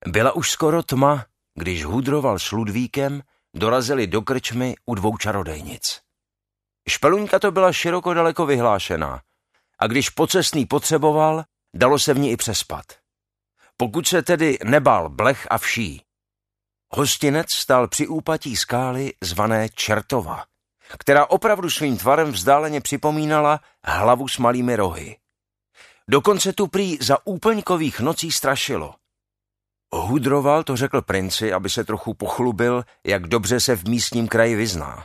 Byla už skoro tma, když Hudroval s Ludvíkem dorazili do krčmy u 2 čarodejnic. Špeluňka to byla široko daleko vyhlášená a když pocestný potřeboval, dalo se v ní i přespat. Pokud se tedy nebál blech a vší. Hostinec stál při úpatí skály zvané Čertova, která opravdu svým tvarem vzdáleně připomínala hlavu s malými rohy. Dokonce tu prý za úplňkových nocí strašilo. Hudroval to řekl princi, aby se trochu pochlubil, jak dobře se v místním kraji vyzná.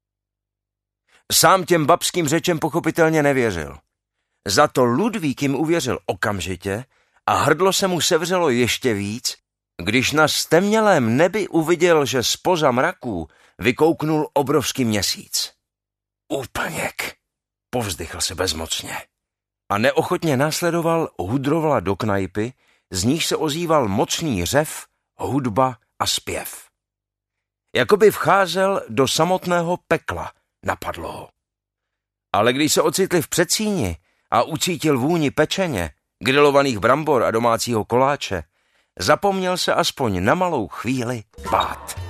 Sám těm babským řečem pochopitelně nevěřil. Za to Ludvík jim uvěřil okamžitě a hrdlo se mu sevřelo ještě víc, když na stemnělém nebi uviděl, že zpoza mraků vykouknul obrovský měsíc. Úplněk, povzdychl se bezmocně a neochotně následoval Hudrovala do knajpy, z níž se ozýval mocný řev, hudba a zpěv. Jakoby vcházel do samotného pekla, napadlo ho. Ale když se ocitli v předsíni a ucítil vůni pečeně, grilovaných brambor a domácího koláče, zapomněl se aspoň na malou chvíli bát.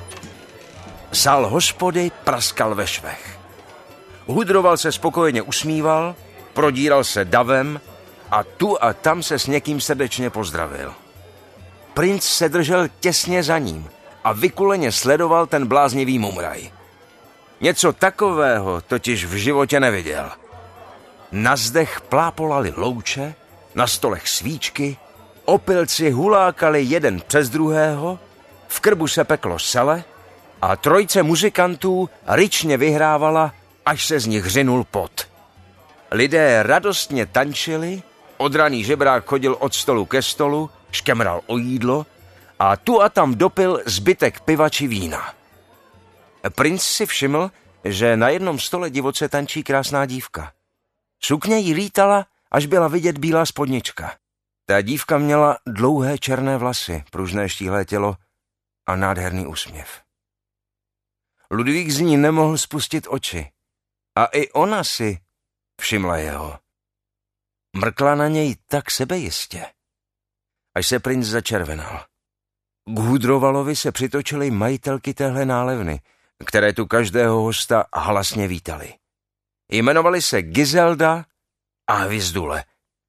Sál hospody praskal ve švech. Hudroval se spokojeně usmíval, prodíral se davem a tu a tam se s někým srdečně pozdravil. Princ se držel těsně za ním a vykuleně sledoval ten bláznivý mumraj. Něco takového totiž v životě neviděl. Na zdech plápolaly louče, na stolech svíčky, opilci hulákali jeden přes druhého, v krbu se peklo sele a trojice muzikantů ryčně vyhrávala, až se z nich řinul pot. Lidé radostně tančili, odraný žebrák chodil od stolu ke stolu, škemral o jídlo a tu a tam dopil zbytek piva či vína. Princ si všiml, že na jednom stole divoce tančí krásná dívka. Sukně jí lítala, až byla vidět bílá spodnička. Ta dívka měla dlouhé černé vlasy, pružné štíhlé tělo a nádherný úsměv. Ludvík z ní nemohl spustit oči a i ona si všimla jeho. Mrkla na něj tak sebejistě, až se princ začervenal. K Hudrovalovi se přitočily majitelky téhle nálevny, které tu každého hosta hlasně vítali. Jmenovali se Gizelda a Hvizdule